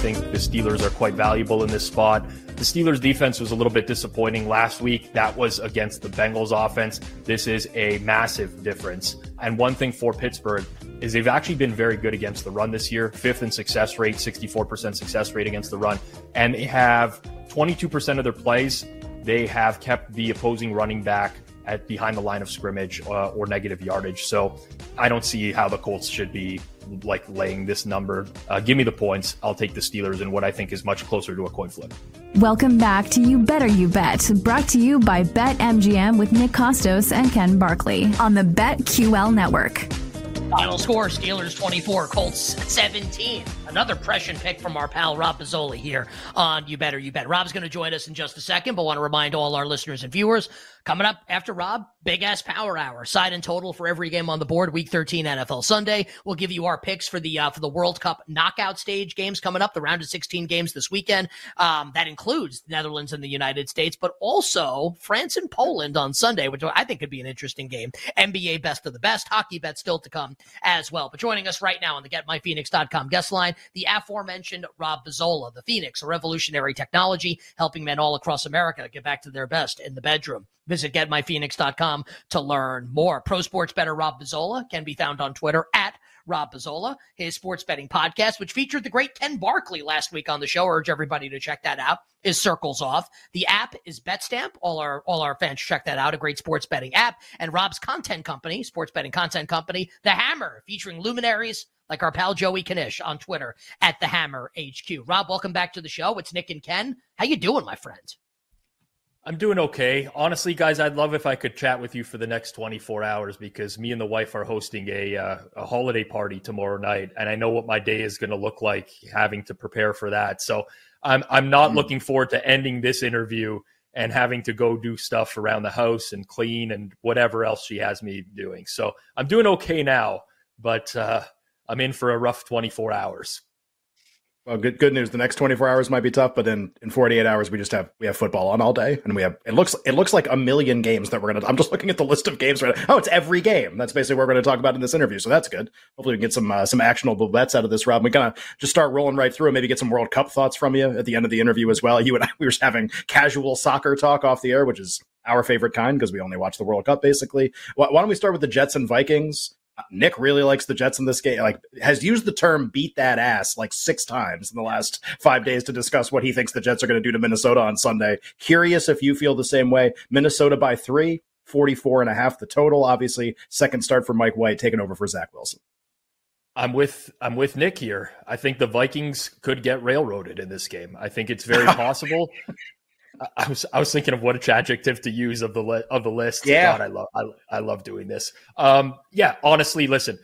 think the Steelers are quite valuable in this spot. The Steelers defense was a little bit disappointing last week. That was against the Bengals offense. This is a massive difference. And one thing for Pittsburgh is they've actually been very good against the run this year. 5th in success rate, 64% success rate against the run. And they have 22% of their plays. They have kept the opposing running back at behind the line of scrimmage or negative yardage. So I don't see how the Colts should be like laying this number. Give me the points. I'll take the Steelers in what I think is much closer to a coin flip. Welcome back to You Better You Bet, brought to you by BetMGM with Nick Costos and Ken Barkley on the BetQL network. Final score, Steelers 24, Colts 17. Another prescient pick from our pal Rob Pizzoli here on You Better You Bet. Rob's going to join us in just a second, but want to remind all our listeners and viewers, coming up after Rob, big-ass power hour. Side and total for every game on the board, Week 13 NFL Sunday. We'll give you our picks for the World Cup knockout stage games coming up, the round of 16 games this weekend. That includes the Netherlands and the United States, but also France and Poland on Sunday, which I think could be an interesting game. NBA best of the best, hockey bet still to come as well. But joining us right now on the GetMyPhoenix.com guest line, the aforementioned Rob Pizzola, the Phoenix, a revolutionary technology helping men all across America get back to their best in the bedroom. Visit GetMyPhoenix.com to learn more. Pro sports bettor Rob Pizzola can be found on Twitter at Rob Pizzola. His sports betting podcast, which featured the great Ken Barkley last week on the show, urge everybody to check that out, is Circles Off. The app is BetStamp. All our fans check that out, a great sports betting app. And Rob's content company, sports betting content company, The Hammer, featuring luminaries like our pal Joey Kanish on Twitter at The Hammer HQ. Rob, welcome back to the show. It's Nick and Ken. How you doing, my friend? I'm doing okay. Honestly, guys, I'd love if I could chat with you for the next 24 hours because me and the wife are hosting a holiday party tomorrow night, and I know what my day is going to look like having to prepare for that. So I'm not looking forward to ending this interview and having to go do stuff around the house and clean and whatever else she has me doing. So I'm doing okay now, but I'm in for a rough 24 hours. Well, good news. The next 24 hours might be tough, but then in 48 hours we have football on all day, and it looks like a million games that I'm just looking at the list of games right now. Oh, it's every game. That's basically what we're going to talk about in this interview, so that's good. Hopefully we can get some actionable bets out of this, Rob. We kind of just start rolling right through and maybe get some World Cup thoughts from you at the end of the interview as well. You and I, we were just having casual soccer talk off the air, which is our favorite kind because we only watch the World Cup basically. Why don't we start with the Jets and Vikings? Nick really likes the Jets in this game, has used the term beat that ass 6 times in the last 5 days to discuss what he thinks the Jets are going to do to Minnesota on Sunday. Curious if you feel the same way. Minnesota by 3, 44.5 the total. Obviously, second start for Mike White taking over for Zach Wilson. I'm with Nick here. I think the Vikings could get railroaded in this game. I think it's very possible. I was thinking of which adjective to use of the list. Yeah, God, I love doing this. Yeah, honestly, listen,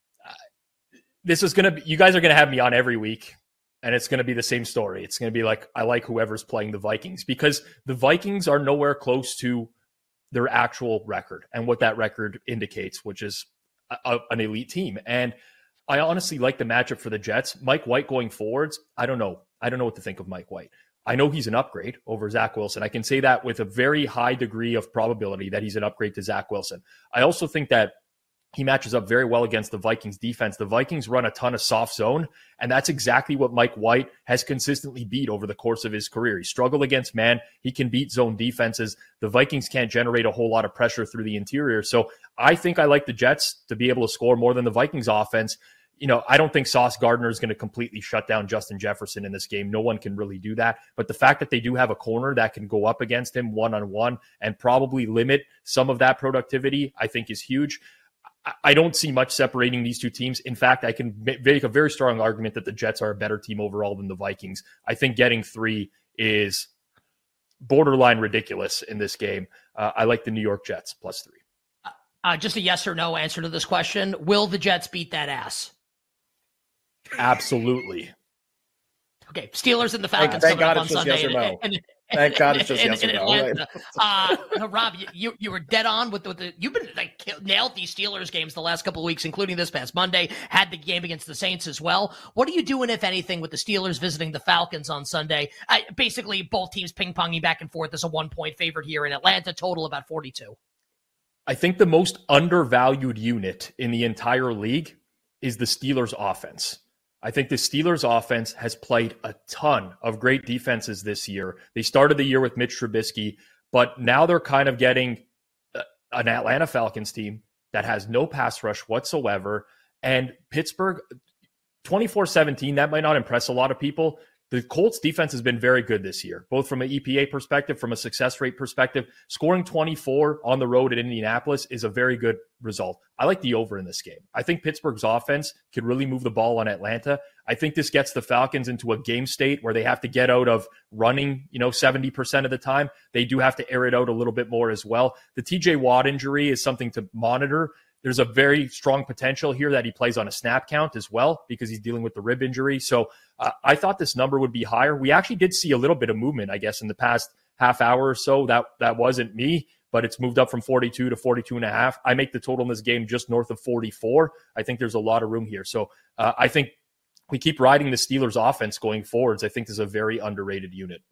this is gonna be, you guys are gonna have me on every week, and it's gonna be the same story. It's gonna be like I like whoever's playing the Vikings because the Vikings are nowhere close to their actual record and what that record indicates, which is an elite team. And I honestly like the matchup for the Jets. Mike White going forwards. I don't know what to think of Mike White. I know he's an upgrade over Zach Wilson. I can say that with a very high degree of probability that he's an upgrade to Zach Wilson. I also think that he matches up very well against the Vikings defense. The Vikings run a ton of soft zone, and that's exactly what Mike White has consistently beat over the course of his career. He struggled against man. He can beat zone defenses. The Vikings can't generate a whole lot of pressure through the interior. So I think I like the Jets to be able to score more than the Vikings offense. I don't think Sauce Gardner is going to completely shut down Justin Jefferson in this game. No one can really do that. But the fact that they do have a corner that can go up against him one-on-one and probably limit some of that productivity, I think is huge. I don't see much separating these two teams. In fact, I can make a very strong argument that the Jets are a better team overall than the Vikings. I think getting 3 is borderline ridiculous in this game. I like the New York Jets plus 3. Just a yes or no answer to this question. Will the Jets beat that ass? Absolutely. Okay, Steelers and the Falcons Thank coming God up on Sunday. Yes or no. Thank God it's just yes or no. Right. Rob, you were dead on with the you've been nailed these Steelers games the last couple of weeks, including this past Monday. Had the game against the Saints as well. What are you doing, if anything, with the Steelers visiting the Falcons on Sunday? Basically, both teams ping-ponging back and forth as a 1-point favorite here in Atlanta. Total about 42. I think the most undervalued unit in the entire league is the Steelers offense. I think the Steelers offense has played a ton of great defenses this year. They started the year with Mitch Trubisky, but now they're kind of getting an Atlanta Falcons team that has no pass rush whatsoever. And Pittsburgh, 24-17, that might not impress a lot of people. The Colts defense has been very good this year, both from an EPA perspective, from a success rate perspective. Scoring 24 on the road at Indianapolis is a very good result. I like the over in this game. I think Pittsburgh's offense could really move the ball on Atlanta. I think this gets the Falcons into a game state where they have to get out of running, 70% of the time. They do have to air it out a little bit more as well. The TJ Watt injury is something to monitor. There's a very strong potential here that he plays on a snap count as well because he's dealing with the rib injury. So I thought this number would be higher. We actually did see a little bit of movement, I guess, in the past half hour or so. That wasn't me, but it's moved up from 42 to 42.5. I make the total in this game just north of 44. I think there's a lot of room here. So I think we keep riding the Steelers offense going forwards. I think this is a very underrated unit.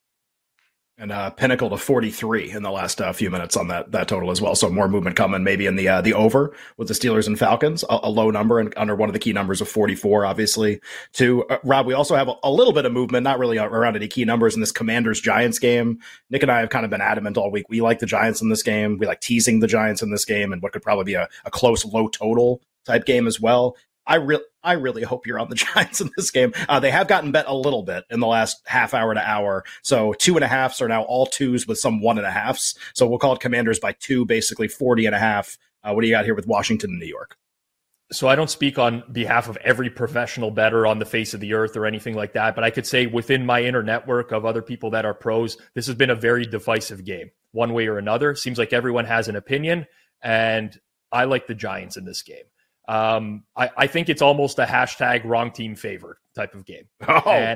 And Pinnacle to 43 in the last few minutes on that total as well. So more movement coming maybe in the over with the Steelers and Falcons, a low number and under one of the key numbers of 44, obviously. To Rob, we also have a little bit of movement, not really around any key numbers in this Commanders-Giants game. Nick and I have kind of been adamant all week. We like the Giants in this game. We like teasing the Giants in this game and what could probably be a close low total type game as well. I really hope you're on the Giants in this game. They have gotten bet a little bit in the last half hour to hour. So 2.5s are now all 2s with some 1.5s. So we'll call it Commanders by 2, basically 40.5. What do you got here with Washington and New York? So I don't speak on behalf of every professional bettor on the face of the earth or anything like that, but I could say within my inner network of other people that are pros, this has been a very divisive game, one way or another. Seems like everyone has an opinion, and I like the Giants in this game. I think it's almost a hashtag wrong team favored type of game. And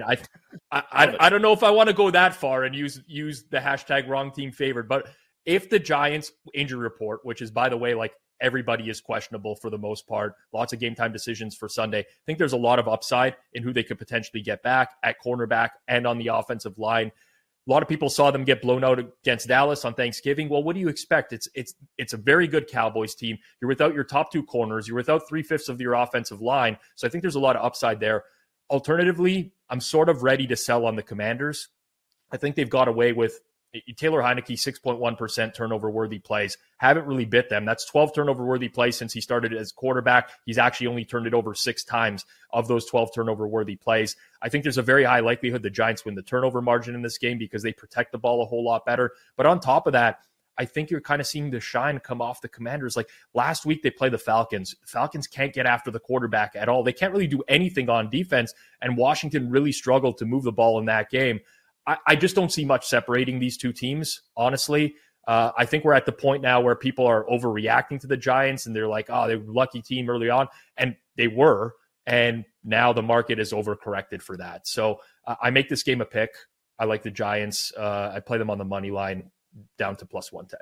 I don't know if I want to go that far and use the hashtag wrong team favored, but if the Giants injury report, which is, by the way, like everybody is questionable for the most part, lots of game time decisions for Sunday, I think there's a lot of upside in who they could potentially get back at cornerback and on the offensive line. A lot of people saw them get blown out against Dallas on Thanksgiving. Well, what do you expect? It's a very good Cowboys team. You're without your top 2 corners. You're without 3/5 of your offensive line. So I think there's a lot of upside there. Alternatively, I'm sort of ready to sell on the Commanders. I think they've got away with Taylor Heineke, 6.1% turnover-worthy plays. Haven't really bit them. That's 12 turnover-worthy plays since he started as quarterback. He's actually only turned it over 6 times of those 12 turnover-worthy plays. I think there's a very high likelihood the Giants win the turnover margin in this game because they protect the ball a whole lot better. But on top of that, I think you're kind of seeing the shine come off the Commanders. Like last week, they play the Falcons. Falcons can't get after the quarterback at all. They can't really do anything on defense, and Washington really struggled to move the ball in that game. I just don't see much separating these two teams, honestly. I think we're at the point now where people are overreacting to the Giants, and they're like, oh, they're a lucky team early on. And they were, and now the market is overcorrected for that. So I make this game a pick. I like the Giants. I play them on the money line down to plus 110.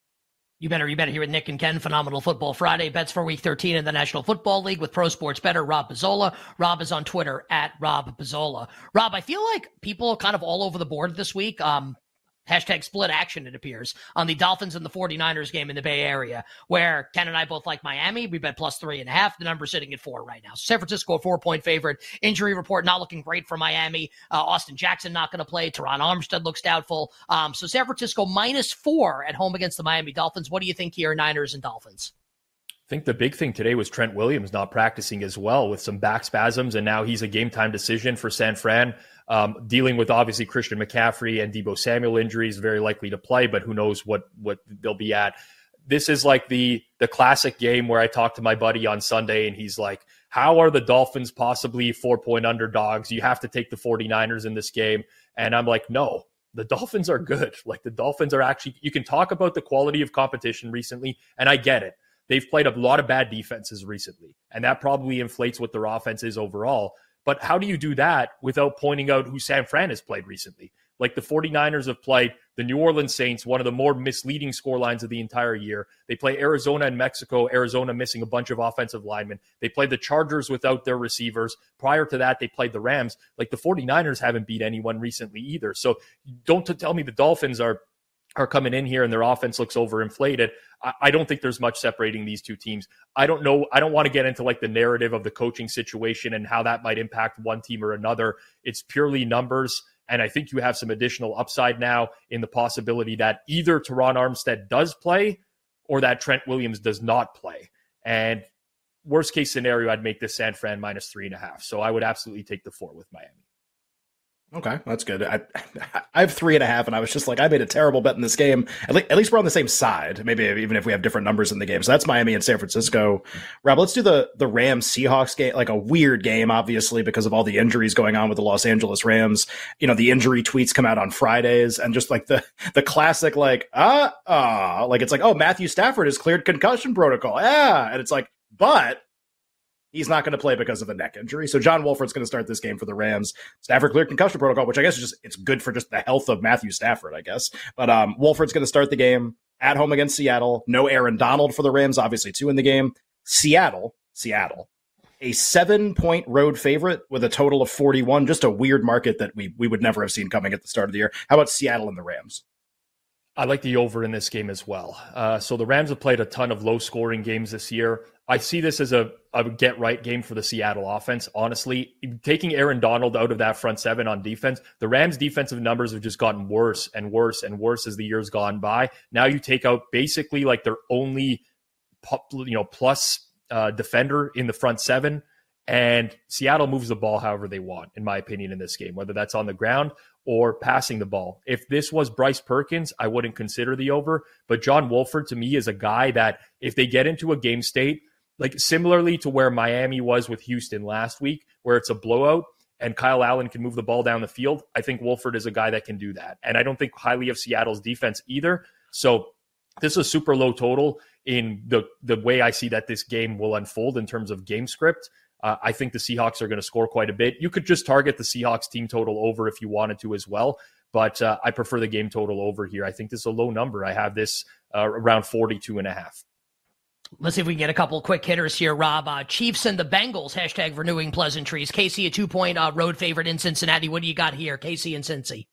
You better here with Nick and Ken. Phenomenal Football Friday. Bets for Week 13 in the National Football League with Pro Sports Bettor Rob Pizzola. Rob is on Twitter at Rob Pizzola. Rob, I feel like people are kind of all over the board this week. Hashtag split action, it appears, on the Dolphins and the 49ers game in the Bay Area, where Ken and I both like Miami. We bet plus 3.5. The number's sitting at 4 right now. San Francisco, a 4-point favorite. Injury report not looking great for Miami. Austin Jackson not going to play. Teron Armstead looks doubtful. So San Francisco minus 4 at home against the Miami Dolphins. What do you think here, Niners and Dolphins? I think the big thing today was Trent Williams not practicing as well with some back spasms, and now he's a game-time decision for San Fran. Dealing with obviously Christian McCaffrey and Deebo Samuel injuries, very likely to play, but who knows what they'll be at. This is like the classic game where I talked to my buddy on Sunday, and he's like, how are the Dolphins possibly 4-point underdogs? You have to take the 49ers in this game. And I'm like, no, the Dolphins are good. Like the Dolphins are actually, you can talk about the quality of competition recently, and I get it. They've played a lot of bad defenses recently, and that probably inflates what their offense is overall. But how do you do that without pointing out who San Fran has played recently? Like the 49ers have played the New Orleans Saints, one of the more misleading scorelines of the entire year. They play Arizona and Mexico, Arizona missing a bunch of offensive linemen. They played the Chargers without their receivers. Prior to that, they played the Rams. Like the 49ers haven't beat anyone recently either. So don't tell me the Dolphins are coming in here and their offense looks overinflated. I don't think there's much separating these two teams. I don't know. I don't want to get into like the narrative of the coaching situation and how that might impact one team or another. It's purely numbers. And I think you have some additional upside now in the possibility that either Teron Armstead does play or that Trent Williams does not play. And worst case scenario, I'd make this San Fran -3.5. So I would absolutely take the 4 with Miami. Okay, that's good. I have 3.5, and I was just like, I made a terrible bet in this game. At least we're on the same side, maybe even if we have different numbers in the game. So that's Miami and San Francisco. Rob, let's do the Rams-Seahawks game, like a weird game, obviously, because of all the injuries going on with the Los Angeles Rams. You know, the injury tweets come out on Fridays, and just like the classic, like, like it's like, oh, Matthew Stafford has cleared concussion protocol. Yeah, and it's like, but he's not going to play because of a neck injury. So John Wolford's going to start this game for the Rams. Stafford cleared concussion protocol, which I guess is just, it's good for just the health of Matthew Stafford, I guess. But Wolford's going to start the game at home against Seattle. No Aaron Donald for the Rams, obviously 2 in the game. Seattle, a 7-point road favorite with a total of 41. Just a weird market that we would never have seen coming at the start of the year. How about Seattle and the Rams? I like the over in this game as well. So the Rams have played a ton of low-scoring games this year. I see this as a get-right game for the Seattle offense, honestly. Taking Aaron Donald out of that front 7 on defense, the Rams' defensive numbers have just gotten worse and worse and worse as the years gone by. Now you take out basically like their only plus defender in the front 7, and Seattle moves the ball however they want, in my opinion, in this game, whether that's on the ground or passing the ball. If this was Bryce Perkins, I wouldn't consider the over. But John Wolford, to me, is a guy that if they get into a game state, like similarly to where Miami was with Houston last week, where it's a blowout and Kyle Allen can move the ball down the field, I think Wolford is a guy that can do that. And I don't think highly of Seattle's defense either. So this is a super low total in the way I see that this game will unfold in terms of game script. I think the Seahawks are going to score quite a bit. You could just target the Seahawks team total over if you wanted to as well, but I prefer the game total over here. I think this is a low number. I have this around 42.5. Let's see if we can get a couple quick hitters here, Rob. Chiefs and the Bengals, hashtag renewing pleasantries. KC, a 2-point road favorite in Cincinnati. What do you got here, KC and Cincy?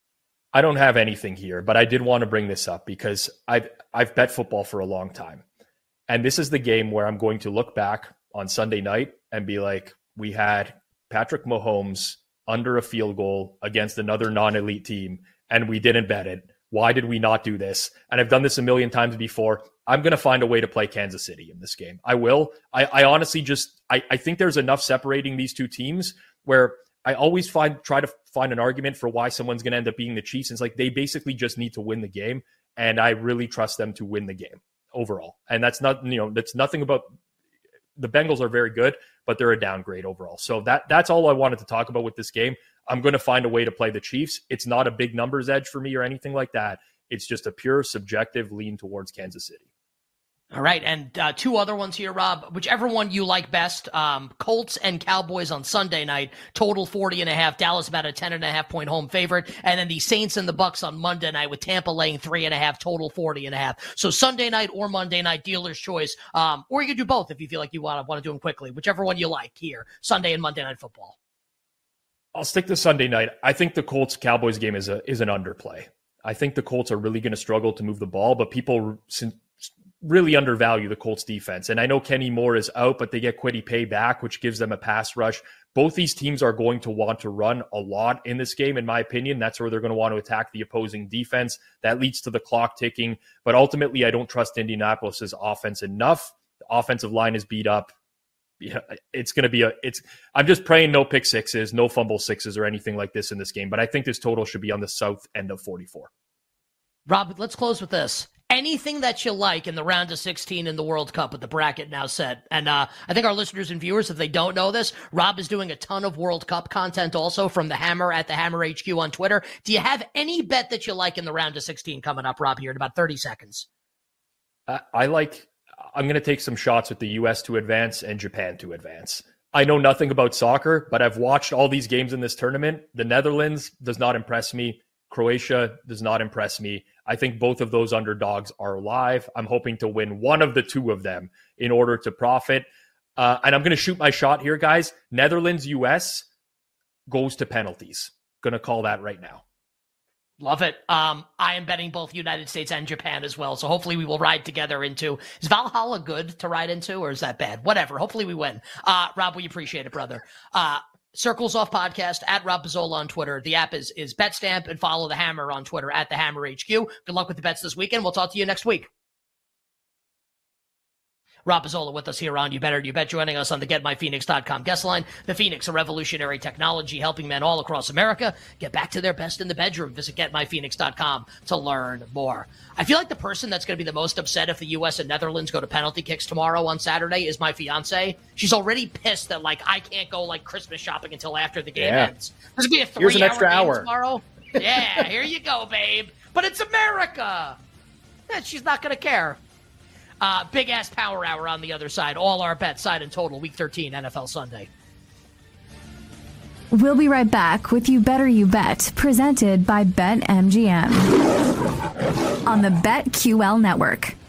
I don't have anything here, but I did want to bring this up because I've bet football for a long time. And this is the game where I'm going to look back on Sunday night and be like, we had Patrick Mahomes under a field goal against another non-elite team, and we didn't bet it. Why did we not do this? And I've done this a million times before. I'm going to find a way to play Kansas City in this game. I will. I honestly I think there's enough separating these two teams where I always try to find an argument for why someone's going to end up being the Chiefs. And it's like they basically just need to win the game, and I really trust them to win the game overall. And that's not, that's nothing about the Bengals are very good, but they're a downgrade overall. So that's all I wanted to talk about with this game. I'm going to find a way to play the Chiefs. It's not a big numbers edge for me or anything like that. It's just a pure subjective lean towards Kansas City. All right, and 2 other ones here, Rob. Whichever one you like best. Colts and Cowboys on Sunday night, total 40.5. Dallas about a 10.5-point home favorite. And then the Saints and the Bucks on Monday night with Tampa laying 3.5, total 40.5. So Sunday night or Monday night, dealer's choice. Or you can do both if you feel like you want to do them quickly. Whichever one you like here, Sunday and Monday Night Football. I'll stick to Sunday night. I think the Colts-Cowboys game is an underplay. I think the Colts are really going to struggle to move the ball, but people really undervalue the Colts defense. And I know Kenny Moore is out, but they get Kwity Paye back, which gives them a pass rush. Both these teams are going to want to run a lot in this game, in my opinion. That's where they're going to want to attack the opposing defense. That leads to the clock ticking. But ultimately, I don't trust Indianapolis's offense enough. The offensive line is beat up. It's going to be I'm just praying no pick sixes, no fumble sixes or anything like this in this game. But I think this total should be on the south end of 44. Rob, let's close with this. Anything that you like in the round of 16 in the World Cup with the bracket now set. And I think our listeners and viewers, if they don't know this, Rob is doing a ton of World Cup content also from the Hammer at the Hammer HQ on Twitter. Do you have any bet that you like in the round of 16 coming up, Rob, here in about 30 seconds? I'm going to take some shots with the U.S. to advance and Japan to advance. I know nothing about soccer, but I've watched all these games in this tournament. The Netherlands does not impress me. Croatia does not impress me. I think both of those underdogs are live. I'm hoping to win one of the 2 of them in order to profit. And I'm going to shoot my shot here, guys. Netherlands, U.S. goes to penalties. Going to call that right now. Love it. I am betting both United States and Japan as well. So hopefully we will ride together into. Is Valhalla good to ride into, or is that bad? Whatever. Hopefully we win. Rob, we appreciate it, brother. Circles Off Podcast at Rob Pizzola on Twitter. The app is BetStamp, and follow the Hammer on Twitter at the Hammer HQ. Good luck with the bets this weekend. We'll talk to you next week. Rob Pizzola with us here on You Better You Bet, joining us on the GetMyPhoenix.com guest line. The Phoenix, a revolutionary technology helping men all across America get back to their best in the bedroom. Visit GetMyPhoenix.com to learn more. I feel like the person that's going to be the most upset if the U.S. and Netherlands go to penalty kicks tomorrow on Saturday is my fiance. She's already pissed that, like, I can't go, like, Christmas shopping until after the game ends. There's going to be a 3-hour game tomorrow. Yeah, here you go, babe. But it's America. She's not going to care. Big ass power hour on the other side. All our bets, side and total, Week 13 NFL Sunday. We'll be right back with You Better You Bet, presented by BetMGM on the BetQL network.